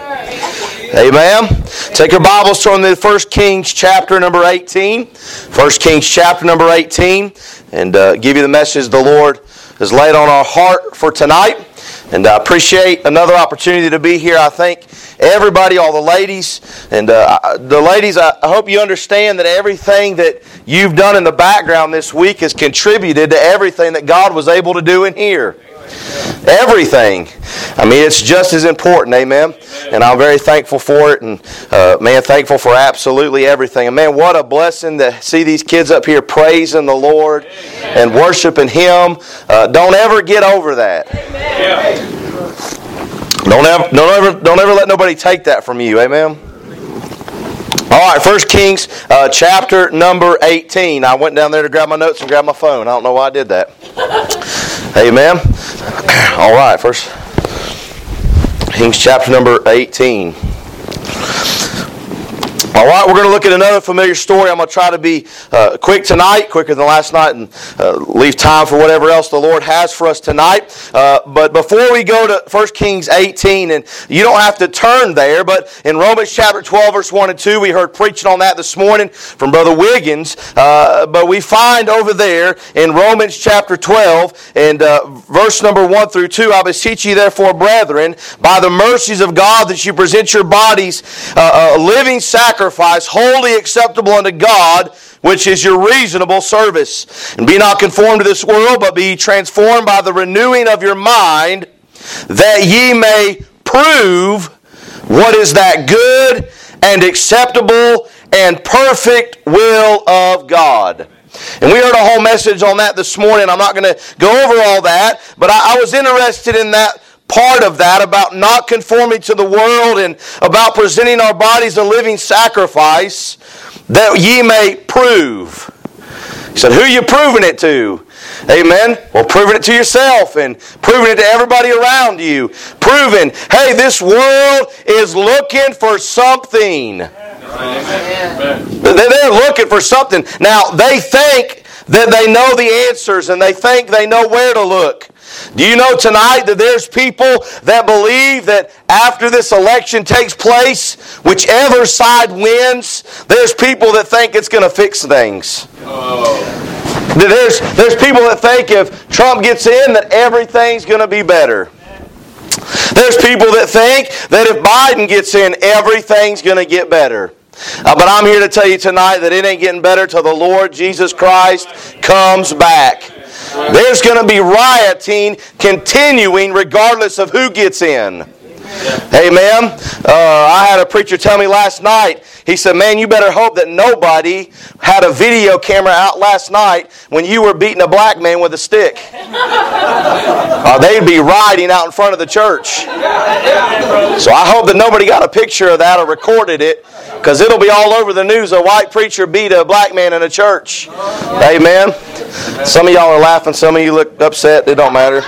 Amen. Take your Bibles, turn to 1 Kings chapter number 18. 1 Kings chapter number 18. And give you the message the Lord has laid on our heart for tonight. And I appreciate another opportunity to be here. I thank everybody, all the ladies. And the ladies, I hope you understand that everything that you've done in the background this week has contributed to everything that God was able to do in here. Everything. I mean, it's just as important, amen? And I'm very thankful for it, and thankful for absolutely everything. And man, what a blessing to see these kids up here praising the Lord and worshiping Him. Don't ever get over that. Don't ever let nobody take that from you, amen? All right, 1 Kings chapter number 18. I went down there to grab my notes and grab my phone. I don't know why I did that. Amen. All right, 1 Kings chapter number 18. All right, we're going to look at another familiar story. I'm going to try to be quick tonight, quicker than last night, and leave time for whatever else the Lord has for us tonight. But before we go to 1 Kings 18, and you don't have to turn there, but in Romans chapter 12, verse 1 and 2, we heard preaching on that this morning from Brother Wiggins. But we find over there in Romans chapter 12, and verse number 1 through 2, I beseech you therefore, brethren, by the mercies of God, that you present your bodies a living sacrifice, wholly acceptable unto God, which is your reasonable service. And be not conformed to this world, but be transformed by the renewing of your mind, that ye may prove what is that good and acceptable and perfect will of God. And we heard a whole message on that this morning. I'm not going to go over all that, but I was interested in that part of that, about not conforming to the world and about presenting our bodies a living sacrifice, that ye may prove. He said, who are you proving it to? Amen. Well, proving it to yourself and proving it to everybody around you. Proving, hey, this world is looking for something. Amen. They're looking for something. Now, they think that they know the answers and they think they know where to look. Do you know tonight that there's people that believe that after this election takes place, whichever side wins, there's people that think it's going to fix things. There's people that think if Trump gets in that everything's going to be better. There's people that think that if Biden gets in, everything's going to get better. But I'm here to tell you tonight that it ain't getting better till the Lord Jesus Christ comes back. There's going to be rioting continuing regardless of who gets in. Amen. I had a preacher tell me last night, he said, man, you better hope that nobody had a video camera out last night when you were beating a black man with a stick. They'd be rioting out in front of the church. So I hope that nobody got a picture of that or recorded it, because it'll be all over the news. A white preacher beat a black man in a church. Amen. Some of y'all are laughing. Some of you look upset. It don't matter.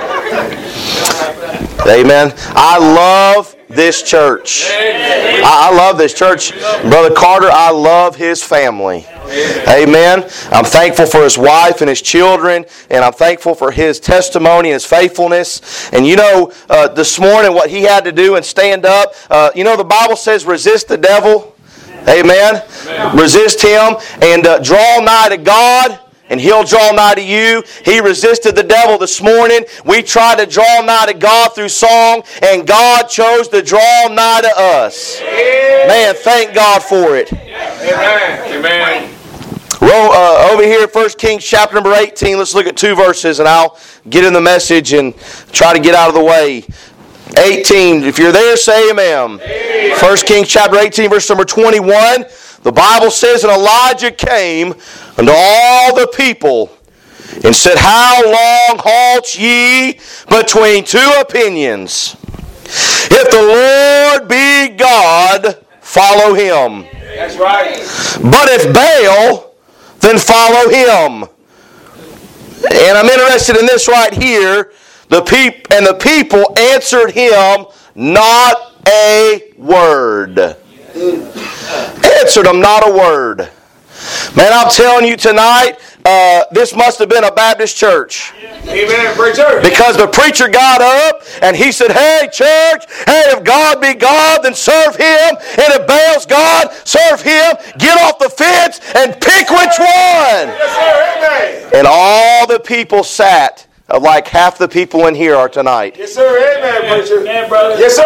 Amen. I love this church. I love this church. Brother Carter, I love his family. Amen. I'm thankful for his wife and his children, and I'm thankful for his testimony and his faithfulness. And you know, this morning what he had to do and stand up, the Bible says resist the devil. Amen. Resist him and draw nigh to God, and He'll draw nigh to you. He resisted the devil this morning. We tried to draw nigh to God through song, and God chose to draw nigh to us. Man, thank God for it. Amen. Over here, 1 Kings chapter number 18, let's look at 2 verses, and I'll get in the message and try to get out of the way. 18, if you're there, say amen. 1 Kings chapter 18, verse number 21. The Bible says, and Elijah came unto all the people and said, how long halt ye between two opinions? If the Lord be God, follow Him. That's right. But if Baal, then follow him. And I'm interested in this right here. The people answered him not a word. Answered him not a word. Man, I'm telling you tonight, this must have been a Baptist church. Amen, preacher. Because the preacher got up and he said, hey, church, hey, if God be God, then serve Him. And if Baal's God, serve Him. Get off the fence and pick which one. Yes, sir. Amen. And all the people sat, like half the people in here are tonight. Yes, sir. Amen, preacher. Amen, brother. Yes,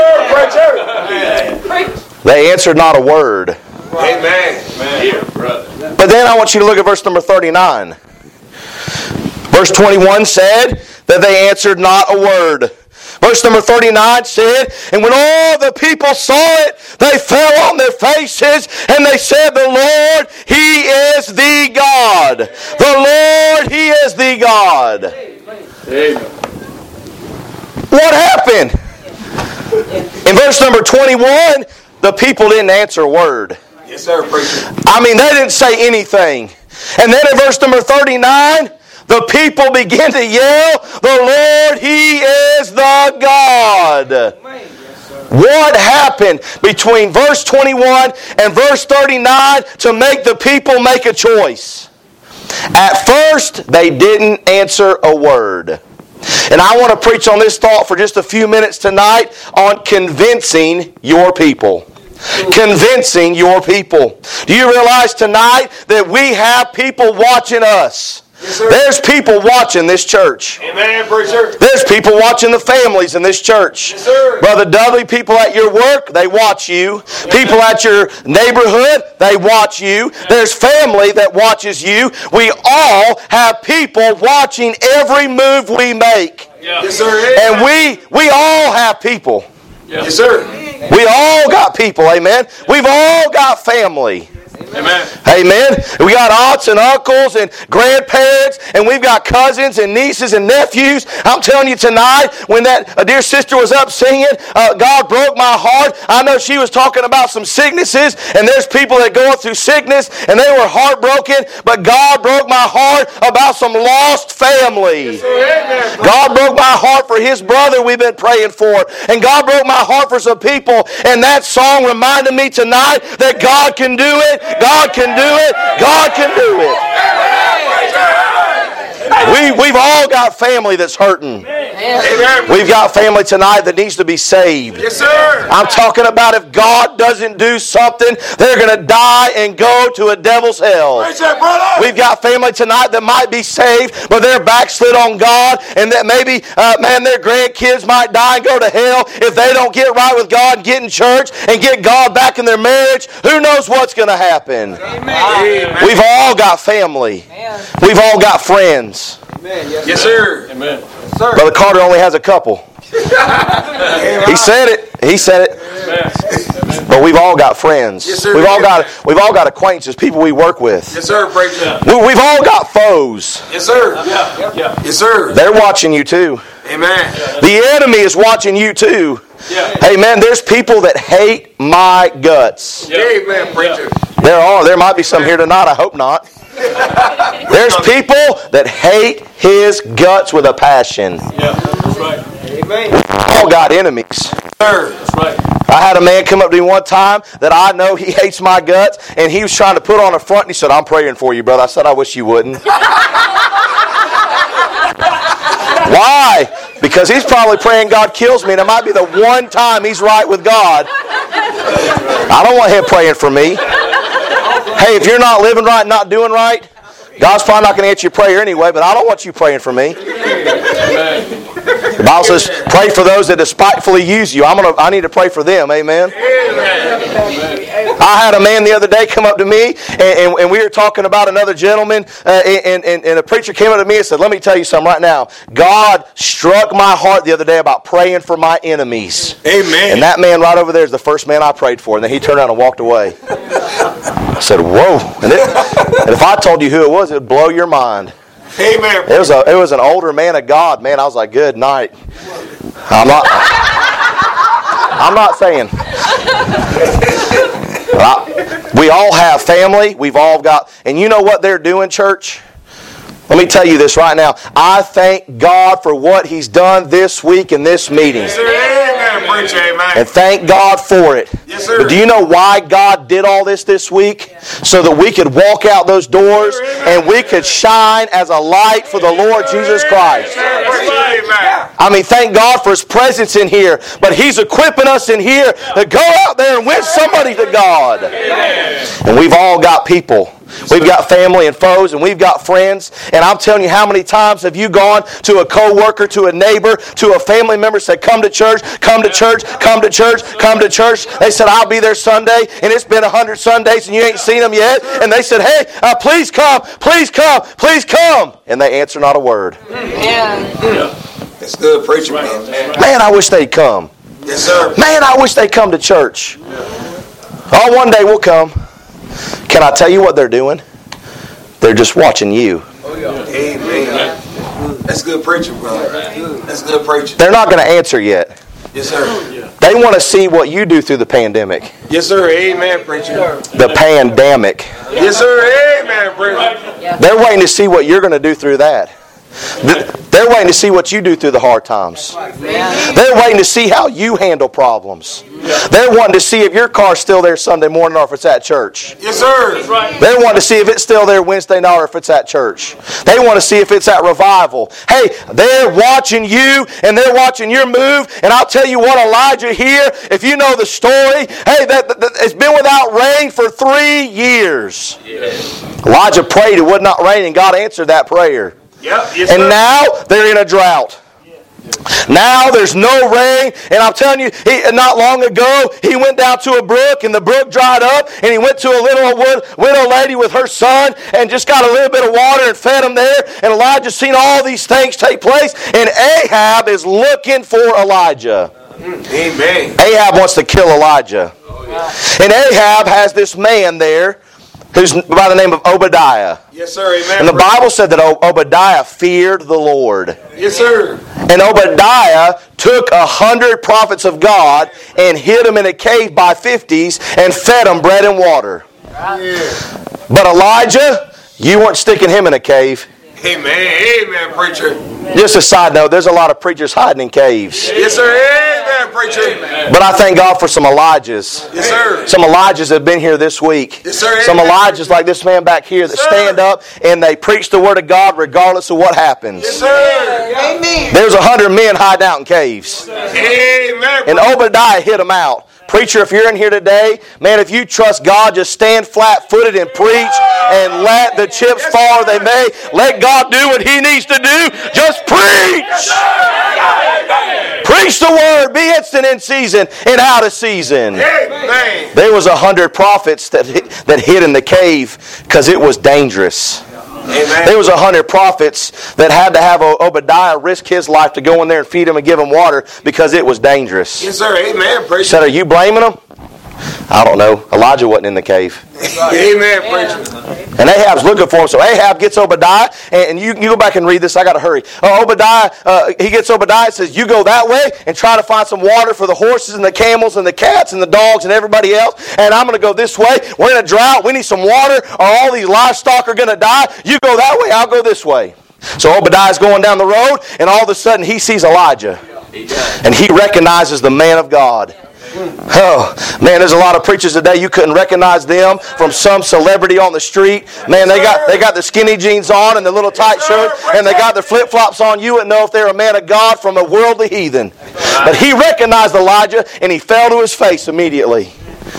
sir, preacher. They answered not a word. Amen. Amen. Brother. But then I want you to look at verse number 39. Verse 21 said that they answered not a word. Verse number 39 said, and when all the people saw it, they fell on their faces, and they said, the Lord, He is the God. The Lord, He is the God. Amen. What happened? In verse number 21, the people didn't answer a word. Yes, sir, preacher. I mean, they didn't say anything. And then in verse number 39, the people begin to yell, the Lord, He is the God. What happened between verse 21 and verse 39 to make the people make a choice? At first, they didn't answer a word. And I want to preach on this thought for just a few minutes tonight on convincing your people. Convincing your people. Do you realize tonight that we have people watching us? Yes, sir. There's people watching this church. Amen, preacher. There's people watching the families in this church. Yes, sir. Brother Dudley, people at your work, they watch you. People at your neighborhood, they watch you. There's family that watches you. We all have people watching every move we make. Yes, sir. And we all have people. Yes, sir. We all got people, amen. We've all got family. Amen. Amen. We got aunts and uncles and grandparents, and we've got cousins and nieces and nephews. I'm telling you tonight, when that dear sister was up singing, God broke my heart. I know she was talking about some sicknesses, and there's people that going through sickness, and they were heartbroken, but God broke my heart about some lost family. Yes, sir. Amen. God broke my heart for his brother we've been praying for. And God broke my heart for some people. And that song reminded me tonight that God can do it. God can do it. God can do it. We've all got family that's hurting. Amen. We've got family tonight that needs to be saved. Yes, sir. I'm talking about if God doesn't do something, they're going to die and go to a devil's hell. Preach that, brother. We've got family tonight that might be saved, but they're backslid on God, and that maybe, their grandkids might die and go to hell if they don't get right with God and get in church and get God back in their marriage. Who knows what's going to happen? Amen. We've all got family. We've all got friends. Amen. Yes, sir. Amen. Brother Carter only has a couple. He said it. He said it. But we've all got friends. Yes, sir. We've all got acquaintances, people we work with. Yes, sir. Preacher. We've all got foes. Yes, sir. Yeah. Yes, sir. They're watching you too. Amen. The enemy is watching you too. Yeah. Amen. There's people that hate my guts. Amen, preacher. There might be some here tonight. I hope not. There's people that hate his guts with a passion. Yeah, that's right. Amen. We've all got enemies. Sir, that's right. I had a man come up to me one time that I know he hates my guts, and he was trying to put on a front, and he said, I'm praying for you, brother. I said, I wish you wouldn't. Why? Because he's probably praying God kills me, and it might be the one time he's right with God. I don't want him praying for me. Hey, if you're not living right and not doing right, God's probably not going to answer your prayer anyway, but I don't want you praying for me. The Bible says, pray for those that despitefully use you. I need to pray for them. Amen. I had a man the other day come up to me, and we were talking about another gentleman, and a preacher came up to me and said, let me tell you something right now. God struck my heart the other day about praying for my enemies. Amen. And that man right over there is the first man I prayed for, and then he turned around and walked away. I said, whoa. And if I told you who it was, it would blow your mind. Amen. It was an older man of God, man. I was like, good night. I'm not saying. We all have family. We've all got, and you know what they're doing, church? Let me tell you this right now. I thank God for what He's done this week in this meeting. Yes, sir. Amen. Preach, amen. And thank God for it. Yes, sir. But do you know why God did all this week? So that we could walk out those doors and we could shine as a light for the Lord Jesus Christ. I mean, thank God for His presence in here. But He's equipping us in here to go out there and win somebody to God. And we've all got people. We've got family and foes, and we've got friends. And I'm telling you, how many times have you gone to a co-worker, to a neighbor, to a family member, said, come to church, come to church, come to church, come to church. They said, I'll be there Sunday, and it's been 100 Sundays, and you ain't seen them yet. And they said, hey, please come, please come, please come. And they answer not a word. That's good preaching, man. Man, I wish they'd come. Yes, sir. Man, I wish they'd come to church. Oh, one day we'll come. Can I tell you what they're doing? They're just watching you. Amen. That's good preaching, brother. That's good preaching. They're not going to answer yet. Yes, sir. They want to see what you do through the pandemic. Yes, sir. Amen, preacher. The pandemic. Yes, sir. Amen, preacher. They're waiting to see what you're going to do through that. They're waiting to see what you do through the hard times. They're waiting to see how you handle problems. They're wanting to see if your car's still there Sunday morning or if it's at church. Yes, sir. They want to see if it's still there Wednesday night or if it's at church. They want to see if it's at revival. Hey, they're watching you and they're watching your move. And I'll tell you what, Elijah here, if you know the story, hey, it's been without rain for 3 years. Elijah prayed it would not rain, and God answered that prayer. Yep. Yes, and sir. now they're in a drought. Now there's no rain, and I'm telling you, not long ago, he went down to a brook, and the brook dried up, and he went to a little widow lady with her son, and just got a little bit of water and fed him there, and Elijah's seen all these things take place, and Ahab is looking for Elijah. Amen. Ahab wants to kill Elijah. And Ahab has this man there, who's by the name of Obadiah. Yes, sir. Amen. And the Bible said that Obadiah feared the Lord. Yes, sir. And Obadiah took 100 prophets of God and hid them in a cave by 50s and fed them bread and water. Yeah. But Elijah, you weren't sticking him in a cave. Amen. Amen, preacher. Just a side note, there's a lot of preachers hiding in caves. Yes, sir. Amen, preacher. But I thank God for some Elijahs. Yes, sir. Some Elijahs that have been here this week. Yes, sir. Some Elijahs like this man back here that stand up and they preach the Word of God regardless of what happens. Yes, sir. Amen. There's 100 men hiding out in caves. Amen. And Obadiah hit them out. Preacher, if you're in here today, man, if you trust God, just stand flat-footed and preach and let the chips fall they may. Let God do what He needs to do. Just preach. Preach the Word. Be instant in season and out of season. Amen. There was 100 prophets that hid in the cave because it was dangerous. Amen. There was 100 prophets that had to have Obadiah risk his life to go in there and feed them and give them water because it was dangerous. Yes, sir. Amen. He said, are you blaming them? I don't know. Elijah wasn't in the cave. Amen, preacher. And Ahab's looking for him. So Ahab gets Obadiah, and you go back and read this. I got to hurry. Obadiah, he gets Obadiah and says, you go that way and try to find some water for the horses and the camels and the cats and the dogs and everybody else. And I'm going to go this way. We're in a drought. We need some water or all these livestock are going to die. You go that way. I'll go this way. So Obadiah's going down the road, and all of a sudden he sees Elijah. And he recognizes the man of God. Oh, man, there's a lot of preachers today, you couldn't recognize them from some celebrity on the street. Man, they got the skinny jeans on and the little tight shirt, and they got their flip-flops on. You wouldn't know if they're a man of God from a worldly heathen. But he recognized Elijah, and he fell to his face immediately.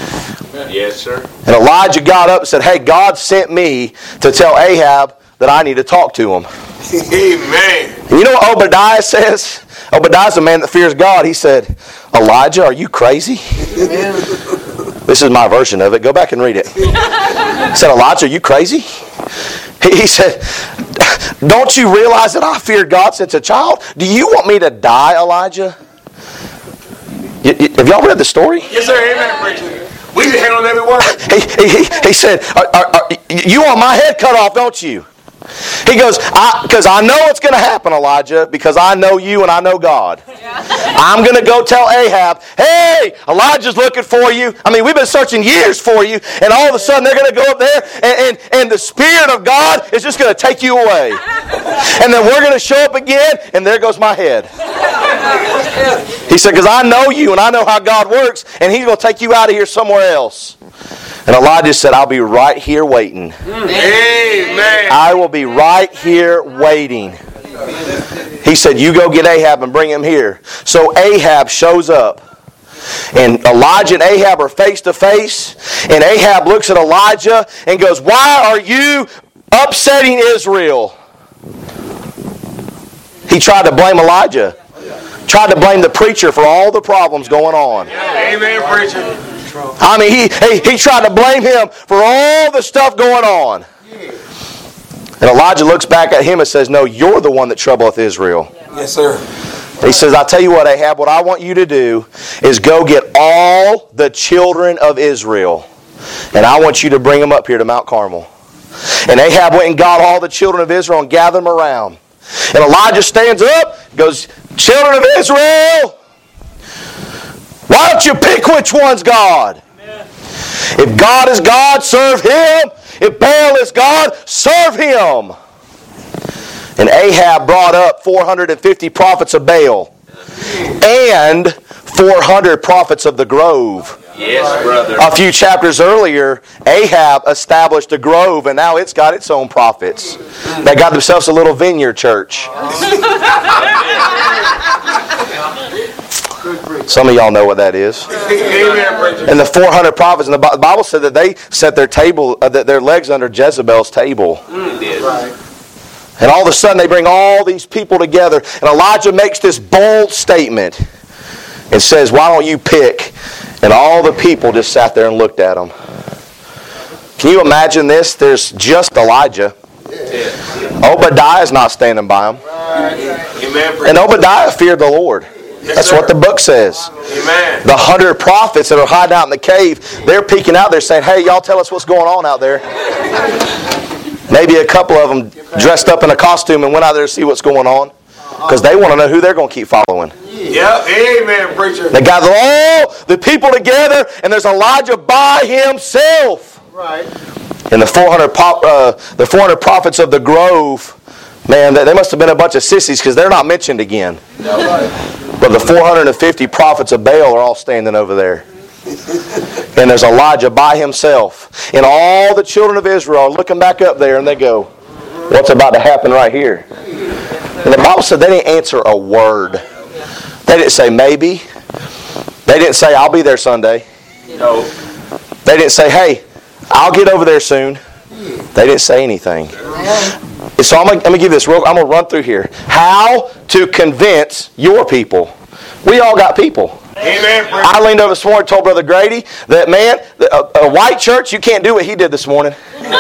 Yes, sir. And Elijah got up and said, hey, God sent me to tell Ahab that I need to talk to him. Amen. You know what Obadiah says? Obadiah's a man that fears God. He said, Elijah, are you crazy? Amen. This is my version of it. Go back and read it. He said, Elijah, are you crazy? He said, don't you realize that I feared God since a child? Do you want me to die, Elijah? Have y'all read the story? Yes, sir. Amen, preacher. We can handle every word. He said, you want my head cut off, don't you? He goes, because I know what's going to happen, Elijah, because I know you and I know God. I'm going to go tell Ahab, hey, Elijah's looking for you. I mean, we've been searching years for you, and all of a sudden they're going to go up there, and the Spirit of God is just going to take you away. And then we're going to show up again, and there goes my head. He said, because I know you and I know how God works, and He's going to take you out of here somewhere else. And Elijah said, I'll be right here waiting. Amen. I will be right here waiting. He said, you go get Ahab and bring him here. So Ahab shows up. And Elijah and Ahab are face to face. And Ahab looks at Elijah and goes, why are you upsetting Israel? He tried to blame Elijah. Tried to blame the preacher for all the problems going on. Amen, preacher. I mean, he tried to blame him for all the stuff going on. And Elijah looks back at him and says, no, you're the one that troubleth Israel. Yes, sir. He says, I'll tell you what, Ahab, what I want you to do is go get all the children of Israel. And I want you to bring them up here to Mount Carmel. And Ahab went and got all the children of Israel and gathered them around. And Elijah stands up, goes, children of Israel, why don't you pick which one's God? Amen. If God is God, serve Him. If Baal is God, serve him. And Ahab brought up 450 prophets of Baal and 400 prophets of the grove. Yes, brother. A few chapters earlier, Ahab established a grove, and now it's got its own prophets. They got themselves a little vineyard church. Some of y'all know what that is. And the 400 prophets, and the Bible said that they set their legs under Jezebel's table. And all of a sudden they bring all these people together, and Elijah makes this bold statement and says, why don't you pick? And all the people just sat there and looked at him. Can you imagine this? There's just Elijah. Obadiah's not standing by him. And Obadiah feared the Lord. That's what the book says. Amen. The 100 prophets that are hiding out in the cave, they're peeking out there saying, hey, y'all tell us what's going on out there. Maybe a couple of them dressed up in a costume and went out there to see what's going on. Because they want to know who they're going to keep following. Yeah, amen, preacher. They gather all the people together, and there's Elijah by himself. Right. And the 400 prophets of the grove, man, they must have been a bunch of sissies because they're not mentioned again. But the 450 prophets of Baal are all standing over there. And there's Elijah by himself. And all the children of Israel are looking back up there and they go, what's about to happen right here? And the Bible said they didn't answer a word. They didn't say maybe. They didn't say I'll be there Sunday. No. They didn't say, hey, I'll get over there soon. They didn't say anything. So I'm going to give this I'm going to run through here. How to convince your people. We all got people. Amen. I leaned over this morning and told Brother Grady that, man, a white church, you can't do what he did this morning.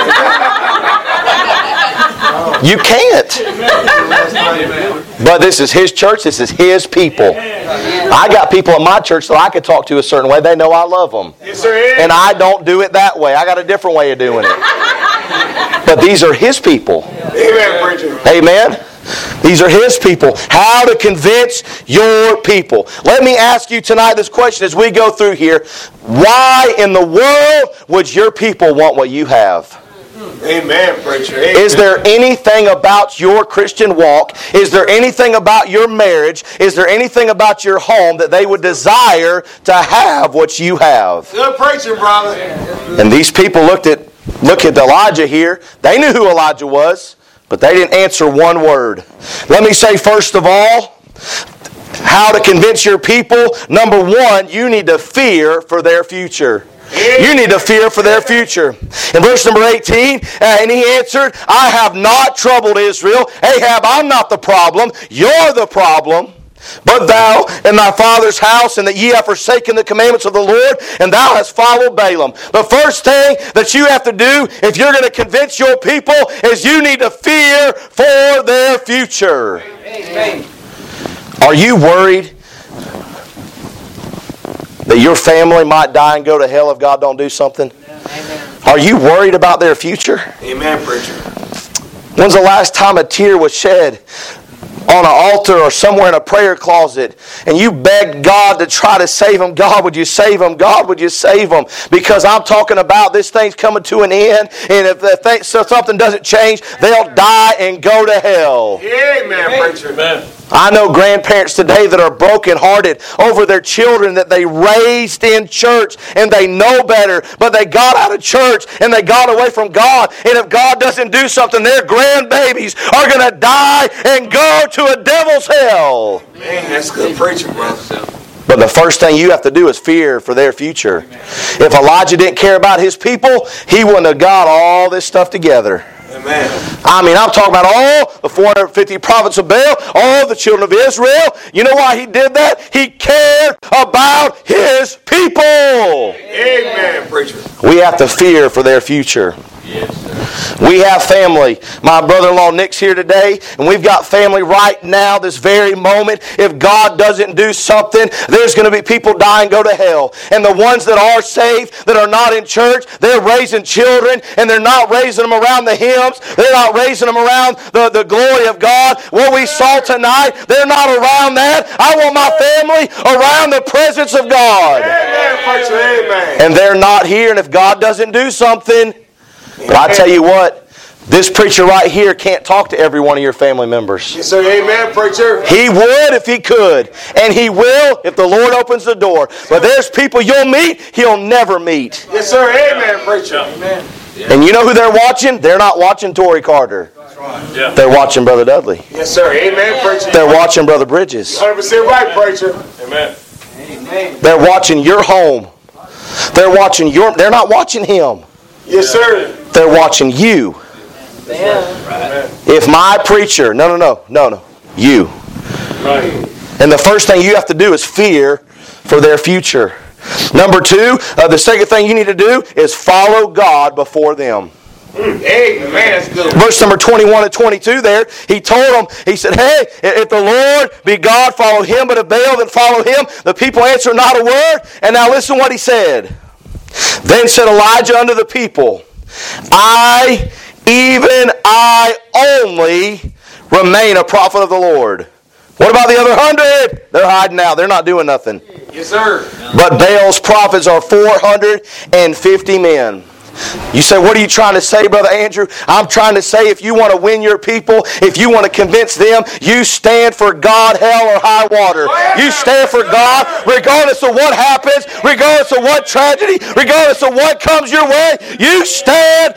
You can't. But this is his church. This is his people. I got people in my church that I could talk to a certain way. They know I love them. Yes, sir. And I don't do it that way. I got a different way of doing it. But these are his people. Amen, preacher. Amen. These are his people. How to convince your people. Let me ask you tonight this question as we go through here. Why in the world would your people want what you have? Amen, preacher. Amen. Is there anything about your Christian walk? Is there anything about your marriage? Is there anything about your home that they would desire to have what you have? Good preaching, brother. And these people look at Elijah here. They knew who Elijah was, but they didn't answer one word. Let me say first of all, how to convince your people. Number one, you need to fear for their future. You need to fear for their future. In verse number 18, and he answered, I have not troubled Israel. Ahab, I'm not the problem. You're the problem. But thou and thy father's house, and that ye have forsaken the commandments of the Lord, and thou hast followed Balaam. The first thing that you have to do if you're going to convince your people is you need to fear for their future. Amen. Are you worried that your family might die and go to hell if God don't do something? Amen. Are you worried about their future? Amen, preacher. When's the last time a tear was shed on an altar or somewhere in a prayer closet and you begged God to try to save them? God, would you save them? God, would you save them? Because I'm talking about this thing's coming to an end, and if something doesn't change, they'll die and go to hell. Amen, preacher. Amen. I know grandparents today that are brokenhearted over their children that they raised in church and they know better, but they got out of church and they got away from God. And if God doesn't do something, their grandbabies are going to die and go to a devil's hell. Man, that's good preaching, brother. But the first thing you have to do is fear for their future. If Elijah didn't care about his people, he wouldn't have got all this stuff together. Amen. I mean, I'm talking about all the 450 prophets of Baal, all the children of Israel. You know why he did that? He cared about his people. Amen, preacher. We have to fear for their future. Yes, sir. We have family. My brother-in-law Nick's here today, and we've got family right now, this very moment. If God doesn't do something, there's going to be people die and go to hell. And the ones that are saved, that are not in church, they're raising children, and they're not raising them around the hymns. They're not raising them around the glory of God. What we saw tonight, they're not around that. I want my family around the presence of God. Amen, preacher. Amen. And they're not here, and if God doesn't do something, but I tell you what, this preacher right here can't talk to every one of your family members. Yes, sir. Amen, preacher. He would if he could. And he will if the Lord opens the door. But there's people you'll meet, he'll never meet. Yes, sir. Amen, preacher. Amen. And you know who they're watching? They're not watching Tory Carter. Yeah. They're watching Brother Dudley. Yes, sir. Amen, preacher. They're watching Brother Bridges. 100% right, preacher. Amen. Amen. They're watching your home. They're not watching him. Yes, sir. They're watching you. Amen. If my preacher, no, you. Right. And the first thing you have to do is fear for their future. Number two, the second thing you need to do is follow God before them. Amen. That's good. Verse number 21 and 22 there, he told them, he said, hey, if the Lord be God, follow him, but if Baal, then follow him. The people answered not a word. And now listen what he said. Then said Elijah unto the people, even I only remain a prophet of the Lord. What about the other 100? They're hiding out. They're not doing nothing. Yes, sir. But Baal's prophets are 450 men. You say, what are you trying to say, Brother Andrew? I'm trying to say if you want to win your people, if you want to convince them, you stand for God, hell, or high water. You stand for God regardless of what happens, regardless of what tragedy, regardless of what comes your way. You stand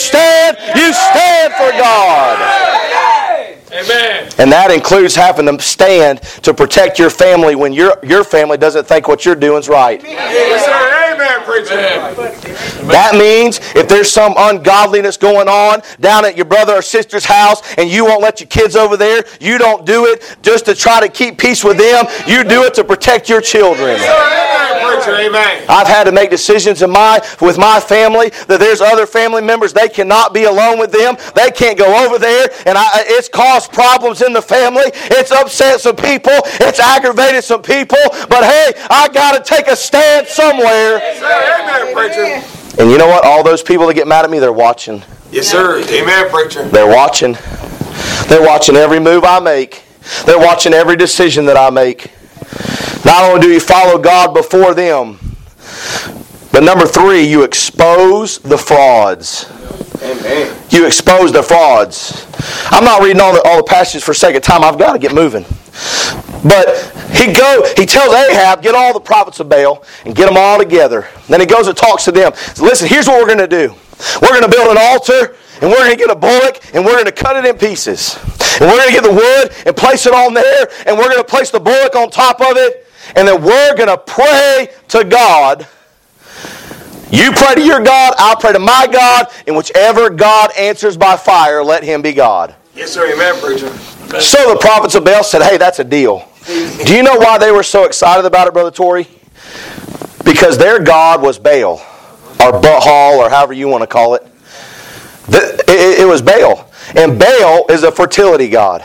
for God. Amen. And that includes having to stand to protect your family when your family doesn't think what you're doing is right. Yes, sir. Amen, preacher. That means if there's some ungodliness going on down at your brother or sister's house and you won't let your kids over there, you don't do it just to try to keep peace with them. You do it to protect your children. Amen, preacher. Amen. I've had to make decisions with my family that there's other family members, they cannot be alone with them. They can't go over there, and it's caused problems in the family. It's upset some people. It's aggravated some people. But hey, I got to take a stand somewhere. Yes, sir. Amen, preacher. And you know what? All those people that get mad at me, they're watching. Yes, sir. Amen, preacher. They're watching. They're watching every move I make. They're watching every decision that I make. Not only do you follow God before them, but number three, you expose the frauds. Amen. You expose the frauds. I'm not reading all the passages for sake of time. I've got to get moving. But he tells Ahab, get all the prophets of Baal and get them all together. Then he goes and talks to them. So listen, here's what we're going to do. We're going to build an altar, and we're going to get a bullock, and we're going to cut it in pieces. And we're going to get the wood and place it on there, and we're going to place the bullock on top of it, and then we're going to pray to God. You pray to your God, I'll pray to my God, and whichever God answers by fire, let him be God. Yes, sir. Amen, preacher. So the prophets of Baal said, hey, that's a deal. Do you know why they were so excited about it, Brother Torrey? Because their God was Baal, or Baal, or however you want to call it. It was Baal. And Baal is a fertility god.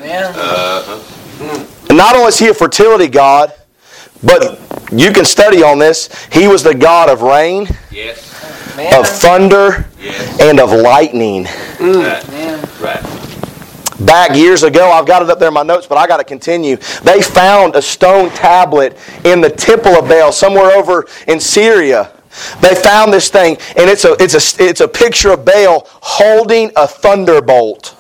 And not only is he a fertility god, but you can study on this. He was the god of rain, of thunder, and of lightning. Right. back years ago. I've got it up there in my notes, but I got to continue. They found a stone tablet in the temple of Baal, somewhere over in Syria. They found this thing, and it's a picture of Baal holding a thunderbolt.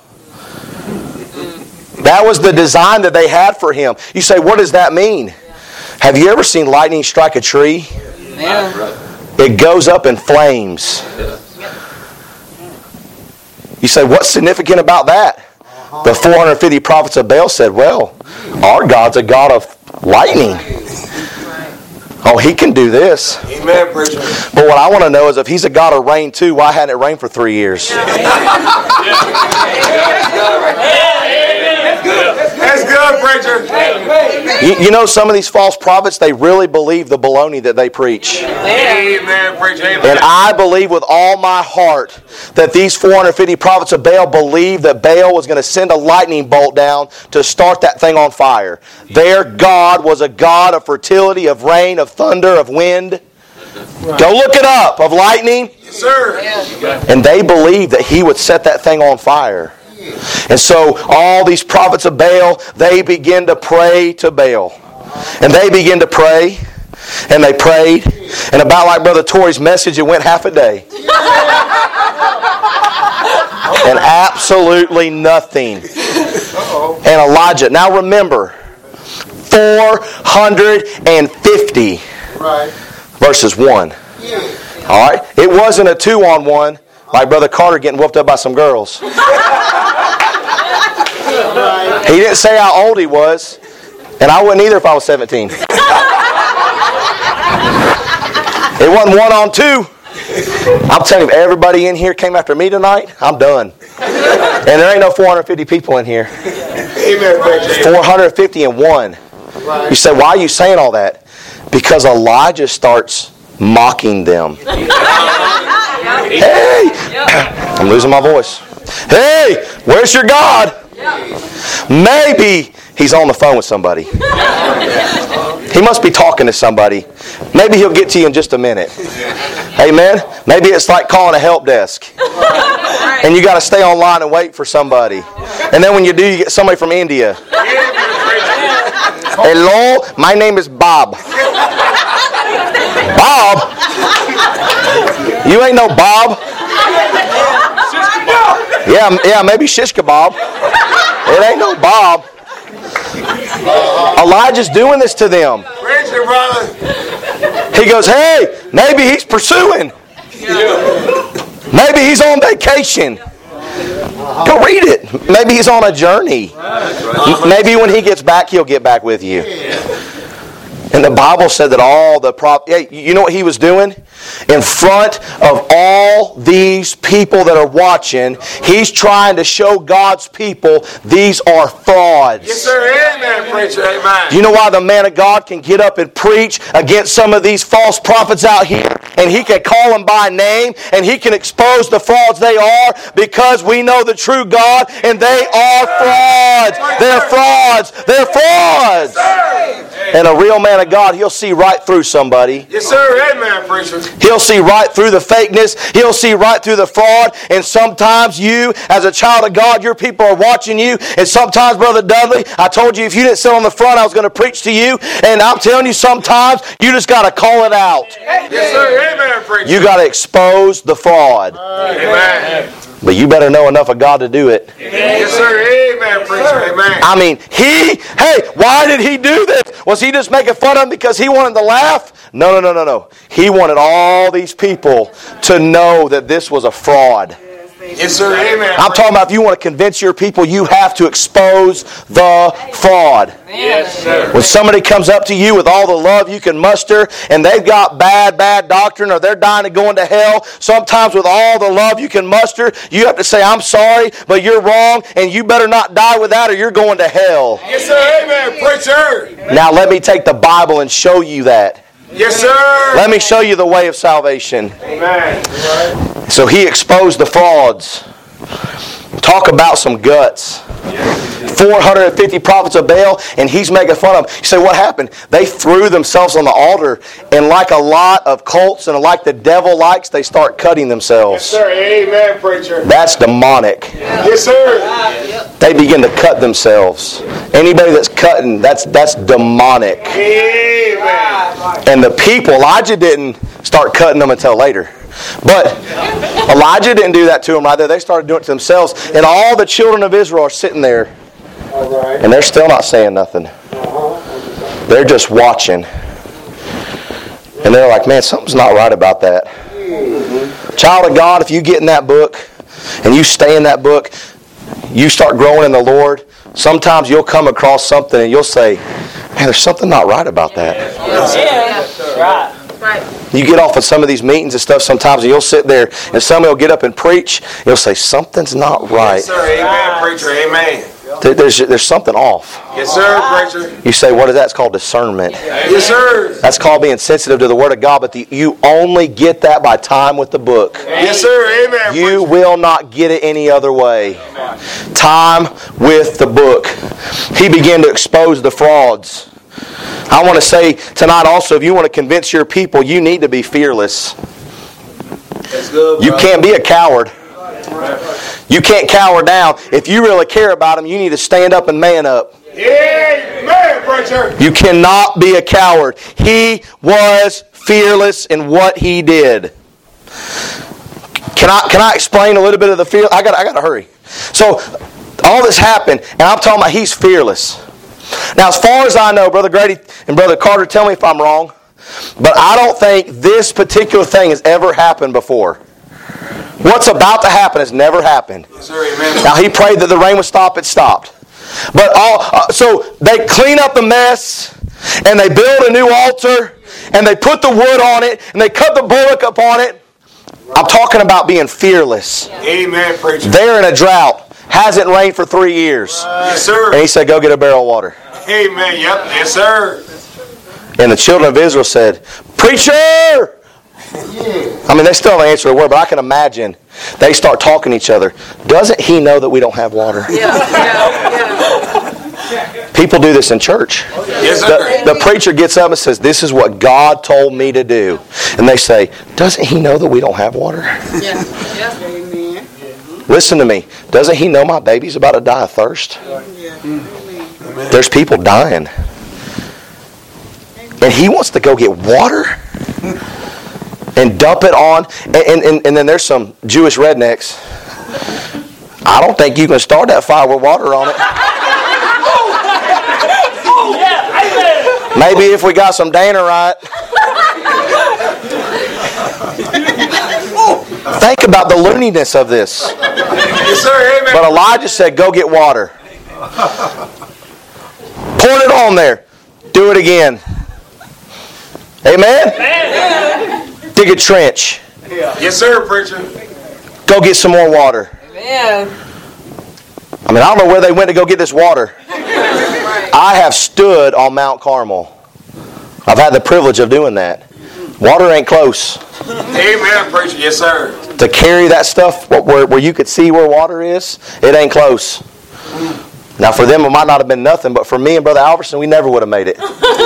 That was the design that they had for him. You say, what does that mean? Have you ever seen lightning strike a tree? Yeah. It goes up in flames. You say, what's significant about that? The 450 prophets of Baal said, well, our God's a God of lightning. Oh, he can do this. Amen, preacher. But what I want to know is if he's a God of rain too, why hadn't it rained for 3 years? That's good, preacher. You know, some of these false prophets, they really believe the baloney that they preach. Amen, preacher. Amen. And I believe with all my heart that these 450 prophets of Baal believed that Baal was going to send a lightning bolt down to start that thing on fire. Their God was a God of fertility, of rain, of thunder, of wind. Go look it up, of lightning. Yes, sir. And they believed that he would set that thing on fire. And so all these prophets of Baal, they begin to pray to Baal. And they begin to pray. And they prayed. And about like Brother Torrey's message, it went half a day. And absolutely nothing. And Elijah. Now remember, 450 verses 1. All right? It wasn't a 2-on-1 like Brother Carter getting whooped up by some girls. He didn't say how old he was. And I wouldn't either if I was 17. It wasn't 1-on-2. I'm telling you, if everybody in here came after me tonight, I'm done. And there ain't no 450 people in here. Amen, preacher. 451. You say, why are you saying all that? Because Elijah starts mocking them. Hey! I'm losing my voice. Hey! Where's your God? Maybe he's on the phone with somebody. He must be talking to somebody. Maybe he'll get to you in just a minute. Amen? Maybe it's like calling a help desk. And you got to stay online and wait for somebody. And then when you do, you get somebody from India. Hello, my name is Bob. Bob? You ain't no Bob. Yeah, maybe shish kebab. It ain't no Bob. Elijah's doing this to them. Preacher, brother. He goes, hey, maybe he's pursuing. Maybe he's on vacation. Go read it. Maybe he's on a journey. Maybe when he gets back, he'll get back with you. And the Bible said that all the you know what he was doing? In front of all these people that are watching, he's trying to show God's people these are frauds. Yes, sir. Amen, preacher. Amen. You know why the man of God can get up and preach against some of these false prophets out here? And he can call them by name and he can expose the frauds they are, because we know the true God and they are frauds. They're frauds. They're frauds. And a real man of God, he'll see right through somebody. Yes, sir. Amen, preacher. He'll see right through the fakeness. He'll see right through the fraud. And sometimes you, as a child of God, your people are watching you. And sometimes, Brother Dudley, I told you if you didn't sit on the front, I was going to preach to you. And I'm telling you, sometimes you just got to call it out. Yes, sir. Amen, preacher. You got to expose the fraud. Amen. But you better know enough of God to do it. Yes, sir. Amen, preacher. Amen. I mean, why did he do this? Was he just making fun of him because he wanted to laugh? No. He wanted all these people to know that this was a fraud. Yes, sir. Amen. I'm talking about if you want to convince your people, you have to expose the fraud. Yes, sir. When somebody comes up to you with all the love you can muster and they've got bad doctrine or they're dying to go into hell, sometimes with all the love you can muster, you have to say, I'm sorry, but you're wrong and you better not die with that or you're going to hell. Yes, sir. Amen, preacher. Now let me take the Bible and show you that. Yes, sir. Let me show you the way of salvation. Amen. So he exposed the frauds. Talk about some guts. 450 prophets of Baal, and he's making fun of them. You say, what happened? They threw themselves on the altar, and like a lot of cults and like the devil likes, they start cutting themselves. Yes, sir. Amen, preacher. That's demonic. Yes, sir. They begin to cut themselves. Anybody that's cutting, that's demonic. Amen. And the people, Elijah didn't start cutting them until later. But Elijah didn't do that to them right there. They started doing it to themselves. And all the children of Israel are sitting there. All right. And they're still not saying nothing. They're just watching. And they're like, man, something's not right about that. Child of God, if you get in that book and you stay in that book, you start growing in the Lord, sometimes you'll come across something and you'll say, man, there's something not right about that. Right. You get off of some of these meetings and stuff sometimes and you'll sit there and somebody will get up and preach and you'll say, something's not right. Yes, sir. Amen, preacher. Amen. There's something off. Yes, sir, preacher. You say, what is that? It's called discernment. Yes, sir. That's called being sensitive to the Word of God, but you only get that by time with the book. Yes, sir. Amen. You preacher. will not get it any other way. Time with the book. He began to expose the frauds. I want to say tonight also, if you want to convince your people, you need to be fearless. That's good, You brother. can't be a coward. You can't cower down. If you really care about them, you need to stand up and man up. Amen, preacher. You cannot be a coward. He was fearless in what he did. Can I explain a little bit of the fear? I got to hurry. So all this happened, and I'm talking about he's fearless. Now, as far as I know, Brother Grady and Brother Carter, tell me if I'm wrong, but I don't think this particular thing has ever happened before. What's about to happen has never happened. Yes, sir. Amen. Now, he prayed that the rain would stop. It stopped. But so they clean up the mess, and they build a new altar, and they put the wood on it, and they cut the bullock up on it. I'm talking about being fearless. Amen, preacher. They're in a drought. Hasn't rained for 3 years. Yes, sir. And he said, go get a barrel of water. Amen. Yep. Yes, sir. And the children of Israel said, Preacher! I mean, they still haven't answered a word, but I can imagine they start talking to each other. Doesn't he know that we don't have water? People do this in church. Yes, sir. The preacher gets up and says, this is what God told me to do. And they say, doesn't he know that we don't have water? Amen. Listen to me. Doesn't he know my baby's about to die of thirst? There's people dying. And he wants to go get water and dump it on. And then there's some Jewish rednecks. I don't think you can start that fire with water on it. Maybe if we got some Danarite. Think about the looniness of this. Yes, sir. Amen. But Elijah said, go get water. Pour it on there. Do it again. Amen? Dig a trench. Yes, sir, preacher. Go get some more water. Amen. I mean, I don't know where they went to go get this water. I have stood on Mount Carmel. I've had the privilege of doing that. Water ain't close. Amen, preacher. Yes, sir. To carry that stuff where you could see where water is, it ain't close. Now, for them, it might not have been nothing, but for me and Brother Alverson, we never would have made it.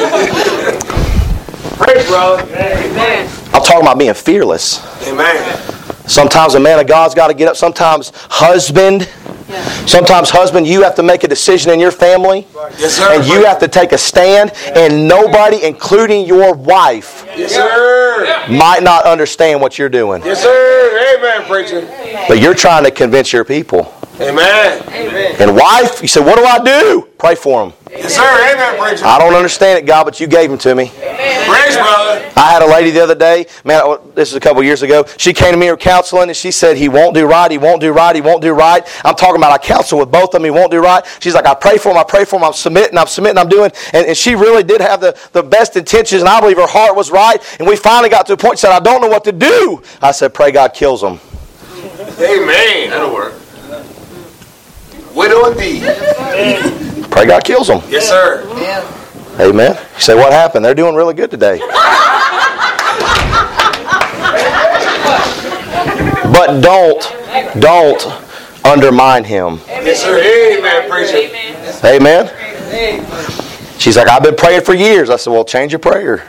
Praise, brother. Amen. I'm talking about being fearless. Amen. Sometimes a man of God's got to get up. Sometimes husband, you have to make a decision in your family. Yes, sir. And you have to take a stand. And nobody, including your wife, Yes, sir. might not understand what you're doing. Yes, sir. Amen, preacher. But you're trying to convince your people. Amen. And wife, you say, what do I do? Pray for them. Yes, sir. Amen, preacher. I don't understand it, God, but you gave them to me. Praise, brother. I had a lady the other day, man, this is a couple years ago. She came to me for counseling, and she said, he won't do right, he won't do right, he won't do right. I'm talking about I counsel with both of them, he won't do right. She's like, I pray for him, I'm submitting, I'm doing. And she really did have the best intentions, and I believe her heart was right. And we finally got to a point, she said, I don't know what to do. I said, pray God kills them. Amen. That'll work. Widow indeed. Pray God kills them. Yes, sir. Amen. You say, what happened? They're doing really good today. But don't undermine him. Yes, sir. Amen, preacher. Amen? She's like, I've been praying for years. I said, well, change your prayer.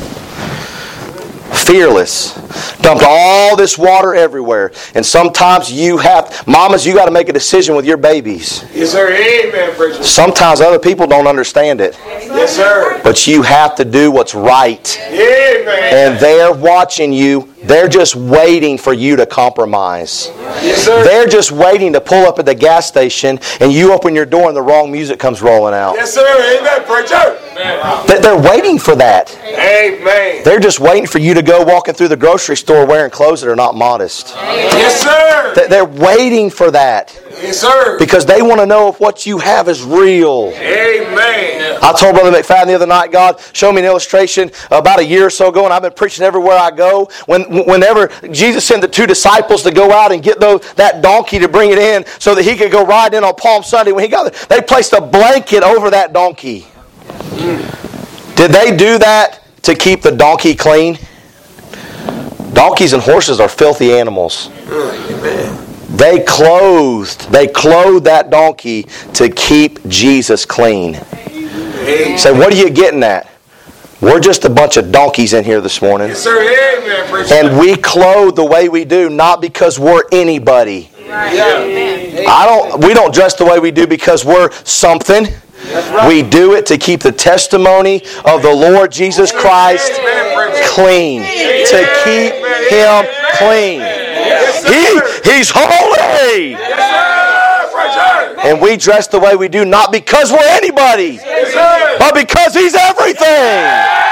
Fearless. Dumped all this water everywhere. And sometimes mamas, you got to make a decision with your babies. Yes, sir. Amen, preacher. Sometimes other people don't understand it. Yes, sir. But you have to do what's right. Amen. And they're watching you. They're just waiting for you to compromise. Yes, sir. They're just waiting to pull up at the gas station and you open your door and the wrong music comes rolling out. Yes, sir. Amen, preacher. They're waiting for that. Amen. They're just waiting for you to go walking through the grocery store wearing clothes that are not modest. Yes, sir. They're waiting for that. Yes, sir. Because they want to know if what you have is real. Amen. I told Brother McFadden the other night, God showed me an illustration about a year or so ago, and I've been preaching everywhere I go. Whenever Jesus sent the 2 disciples to go out and get that donkey to bring it in so that he could go ride in on Palm Sunday, when he got there, they placed a blanket over that donkey. Did they do that to keep the donkey clean? Donkeys and horses are filthy animals. They clothed that donkey to keep Jesus clean. So what are you getting at? We're just a bunch of donkeys in here this morning. Yes, sir. Amen, preacher. And we clothe the way we do not because we're anybody. Yeah. We don't dress the way we do because we're something. We do it to keep the testimony of the Lord Jesus Christ clean. To keep Him clean. He's holy. And we dress the way we do not because we're anybody, but because He's everything.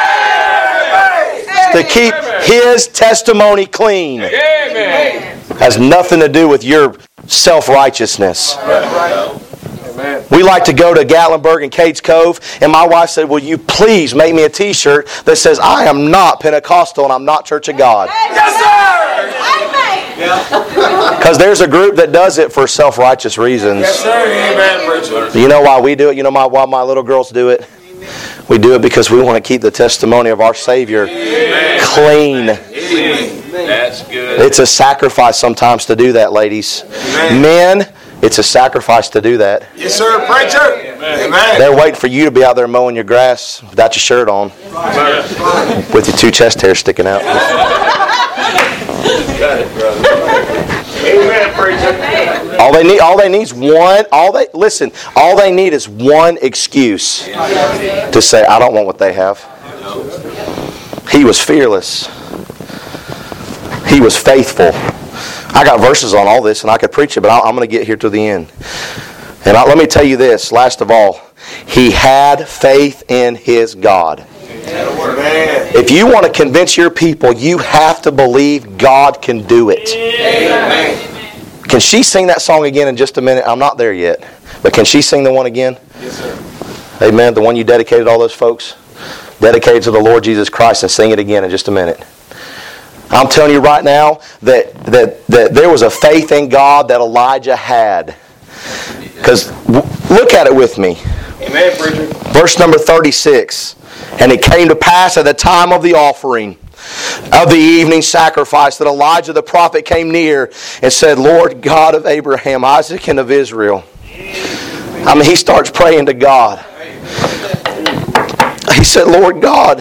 To keep His testimony clean. Has nothing to do with your self-righteousness. We like to go to Gatlinburg and Cades Cove, and my wife said, will you please make me a t-shirt that says, I am not Pentecostal and I'm not Church of God. Yes, sir. Because there's a group that does it for self-righteous reasons. Yes, sir. Amen, preacher. You know why we do it? You know why my little girls do it? We do it because we want to keep the testimony of our Savior clean. That's good. It's a sacrifice sometimes to do that, ladies. Men, it's a sacrifice to do that. Yes, sir, preacher. Amen. They're waiting for you to be out there mowing your grass without your shirt on, with your 2 chest hairs sticking out. Amen, preacher. All they need is one. All they need is one excuse to say, I don't want what they have. He was fearless. He was faithful. I got verses on all this and I could preach it, but I'm going to get here to the end. And let me tell you this, last of all. He had faith in his God. Amen. If you want to convince your people, you have to believe God can do it. Amen. Can she sing that song again in just a minute? I'm not there yet. But can she sing the one again? Yes, sir. Amen. The one you dedicated all those folks? Dedicated to the Lord Jesus Christ, and sing it again in just a minute. I'm telling you right now that there was a faith in God that Elijah had. Because look at it with me. Amen, preacher. Verse number 36. And it came to pass at the time of the offering of the evening sacrifice that Elijah the prophet came near and said, Lord God of Abraham, Isaac, and of Israel. I mean, he starts praying to God. He said, Lord God,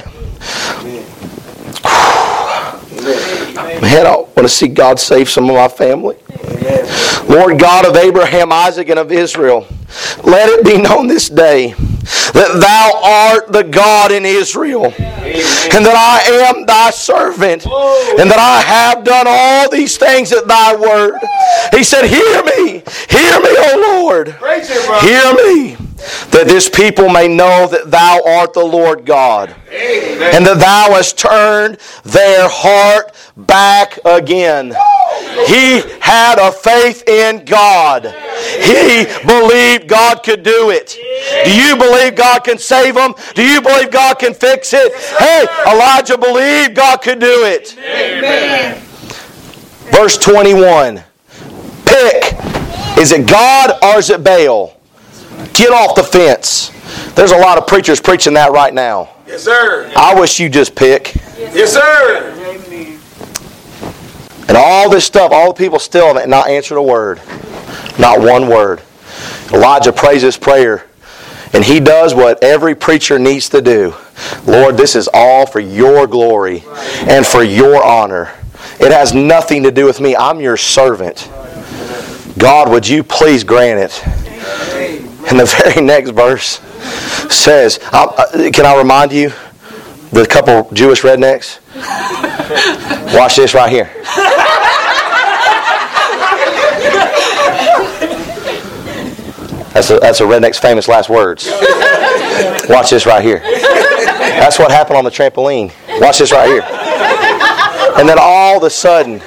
man, I want to see God save some of my family. Lord God of Abraham, Isaac, and of Israel, let it be known this day that thou art the God in Israel, and that I am thy servant, and that I have done all these things at thy word. He said, hear me, O Lord, hear me, that this people may know that thou art the Lord God, and that thou hast turned their heart back again. He had a faith in God. He believed God could do it. Do you believe God can save them? Do you believe God can fix it? Hey, Elijah believed God could do it. Amen. Verse 21. Pick. Is it God or is it Baal? Get off the fence. There's a lot of preachers preaching that right now. Yes, sir. I wish you just pick. Yes, sir. And all this stuff, all the people still have not answered a word. Not one word. Elijah prays this prayer. And he does what every preacher needs to do. Lord, this is all for your glory and for your honor. It has nothing to do with me. I'm your servant. God, would you please grant it? And the very next verse says, can I remind you, the couple Jewish rednecks? Watch this right here. That's a redneck's famous last words. Watch this right here. That's what happened on the trampoline. Watch this right here. And then all of a sudden,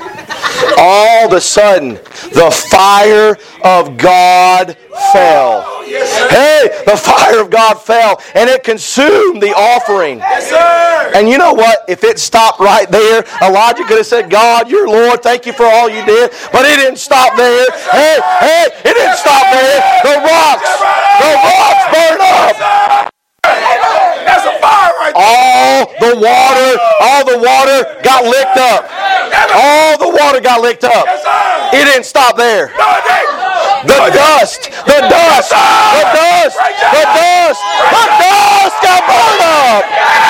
the fire of God fell. Hey, the fire of God fell, and it consumed the offering. And you know what? If it stopped right there, Elijah could have said, God, you're Lord, thank you for all you did. But it didn't stop there. Hey, it didn't stop there. The rocks burned up. That's a fire right there. All the water got licked up. All the water got licked up. It didn't stop there. The dust got burned up.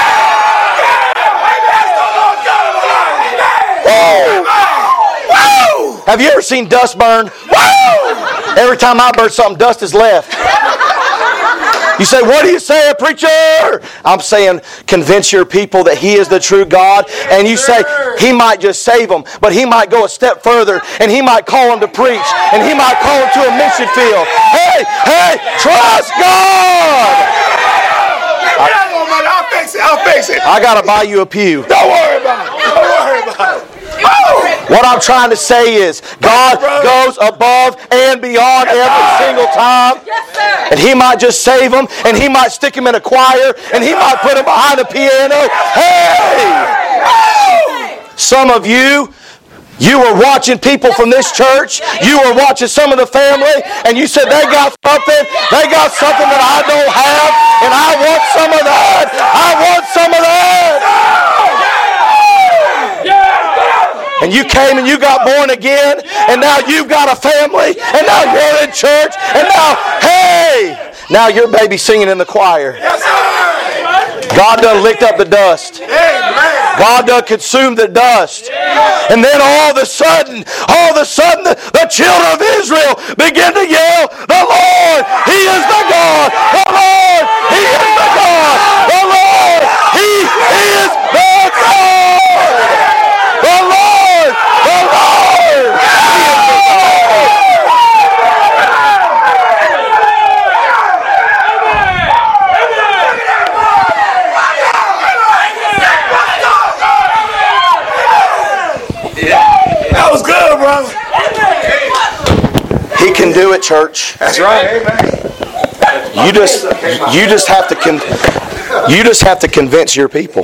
Woo! Have you ever seen dust burn? Woo! Every time I burn something, dust is left. You say, what are you saying, preacher? I'm saying, convince your people that He is the true God. And you say, He might just save them, but He might go a step further, and He might call them to preach, and He might call them to a mission field. Hey, trust God! I'll fix it. I got to buy you a pew. Don't worry about it. What I'm trying to say is, God goes above and beyond every single time. And He might just save them, and He might stick them in a choir, and He might put them behind a piano. Hey! Some of you were watching people from this church. You were watching some of the family, and you said, they got something that I don't have, and I want some of that. And you came and you got born again, and now you've got a family, and now you're in church, and now your baby's singing in the choir. God done licked up the dust. God done consumed the dust. And then all of a sudden, the children of Israel begin to yell, the Lord, He is the God. The Lord, He is the God. The Lord, He is the God. The Lord, He is the God. That was good, brother. He can do it, church. That's right. You just have to convince your people.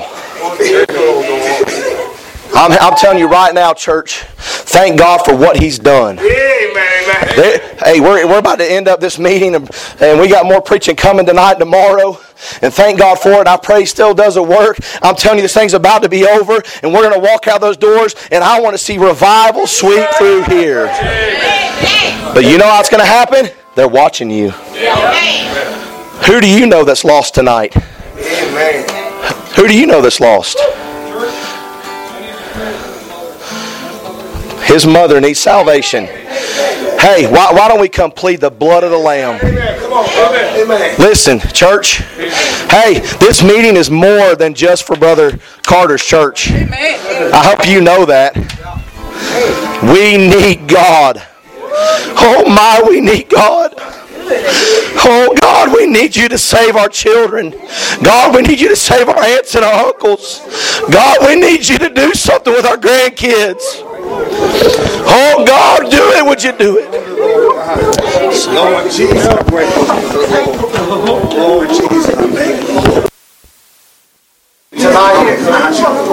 I'm telling you right now, church, thank God for what He's done. Hey, we're about to end up this meeting, and we got more preaching coming tonight and tomorrow. And thank God for it. I pray He still does a work. I'm telling you, this thing's about to be over, and we're going to walk out those doors, and I want to see revival sweep through here. But you know how it's going to happen? They're watching you. Who do you know that's lost tonight? Who do you know that's lost? His mother needs salvation. Hey, why don't we come plead the blood of the Lamb? Listen, church. Hey, this meeting is more than just for Brother Carter's church. I hope you know that. We need God. Oh my, we need God. Oh God, we need you to save our children. God, we need you to save our aunts and our uncles. God, we need you to do something with our grandkids. Oh God, do it. Would you do it? Lord Jesus. Lord Jesus.